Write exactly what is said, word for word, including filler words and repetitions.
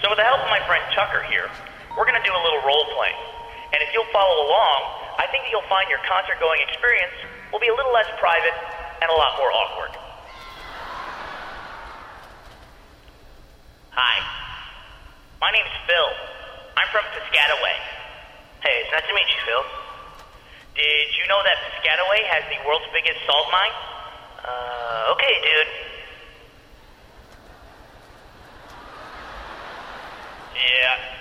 So with the help of my friend Tucker here, we're going to do a little role-playing. And if you'll follow along, I think that you'll find your concert-going experience will be a little less private and a lot more awkward. Hi. My name's Phil. I'm from Piscataway. Hey, it's nice to meet you, Phil. Did you know that Piscataway has the world's biggest salt mine? Uh, okay, dude. Yeah.